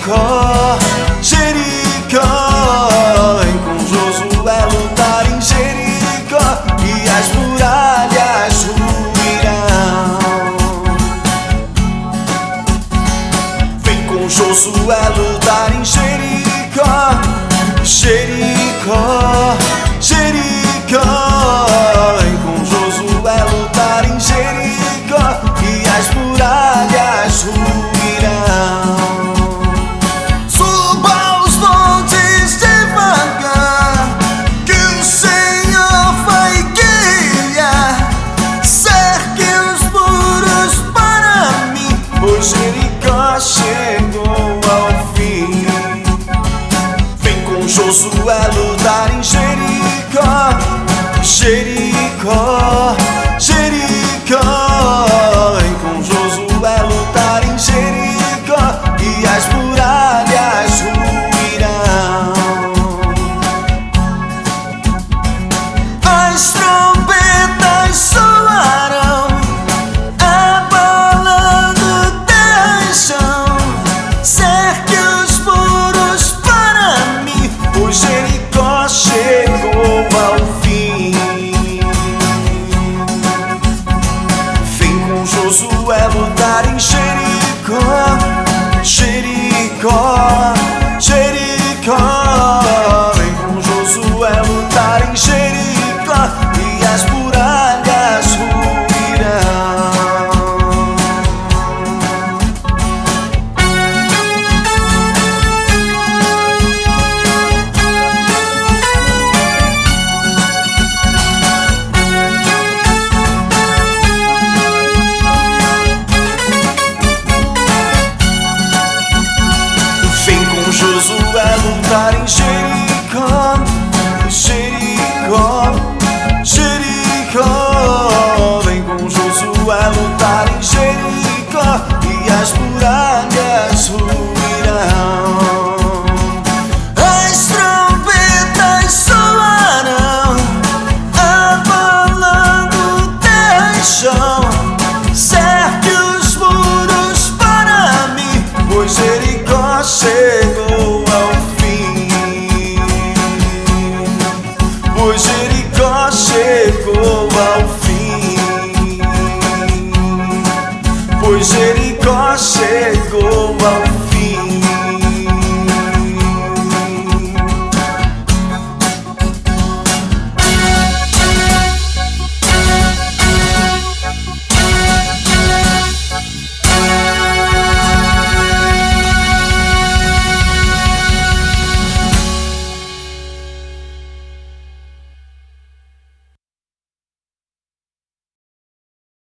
Jericó, Jericó. Vem com Josué lutar em Jericó e as muralhas ruirão. Vem com Josué lutar em Jericó, Jericó, Jericó. Vem com Josué lutar em Jericó e as muralhas ruirão. Suba os montes devagar, que o Senhor vai guiar. Cerque os muros para mim, pois Jericó chegou ao fim. Vem com Josué lutar em Jericó, Jericó, Jericó. Vem com Josué lutar em Jericó e as muralhas ruirão. As trombetas soarão, abalando terra e chão. Cerque os muros para mim, pois Jericó chegou ao fim. Vem com Josué lutar em Jericó, Jericó, Jericó. Vem com Josué lutar em Jericó e as muralhas ruirão. Josué lutar em Jericó, Jericó, Jericó. Vem com Josué lutar em Jericó e as muralhas ruirão. As trombetas soarão, abalando terra e chão. Cerque os muros para mim, pois Jericó chegou.